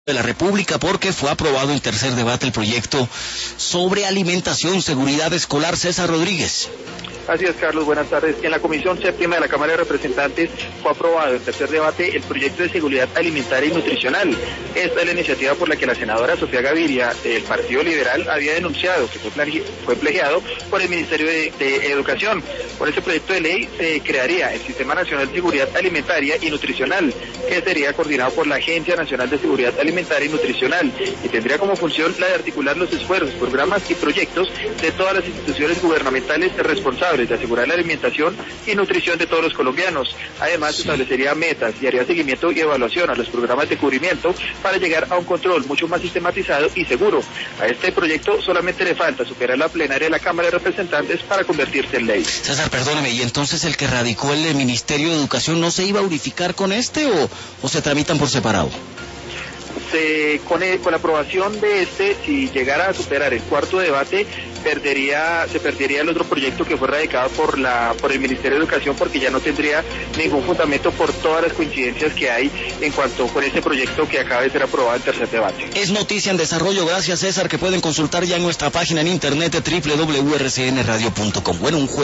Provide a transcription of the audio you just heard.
de la República porque fue aprobado en tercer debate el proyecto sobre alimentación, seguridad escolar. César Rodríguez. Así es, Carlos, buenas tardes. En la Comisión Séptima de la Cámara de Representantes fue aprobado en tercer debate el proyecto de seguridad alimentaria y nutricional. Esta es la iniciativa por la que la senadora Sofía Gaviria, del Partido Liberal, había denunciado que fue plagiado por el Ministerio de Educación. Por este proyecto de ley se crearía el Sistema Nacional de Seguridad Alimentaria y Nutricional, que sería coordinado por la Agencia Nacional de Seguridad Alimentaria y Nutricional, y tendría como función la de articular los esfuerzos, programas y proyectos de todas las instituciones gubernamentales responsables de asegurar la alimentación y nutrición de todos los colombianos. Además, establecería metas y haría seguimiento y evaluación a los programas de cubrimiento para llegar a un control mucho más sistematizado y seguro. A este proyecto solamente le falta superar la plenaria de la Cámara de Representantes para convertirse en ley. César, perdóneme, ¿y entonces el que radicó el Ministerio de Educación no se iba a unificar con este o se tramitan por separado? Con la aprobación de si llegara a superar el cuarto debate, se perdería el otro proyecto que fue radicado por el Ministerio de Educación, porque ya no tendría ningún fundamento por todas las coincidencias que hay en cuanto con este proyecto que acaba de ser aprobado en tercer debate. Es noticia en desarrollo, gracias César, que pueden consultar ya en nuestra página en internet www.rcnradio.com. Bueno, un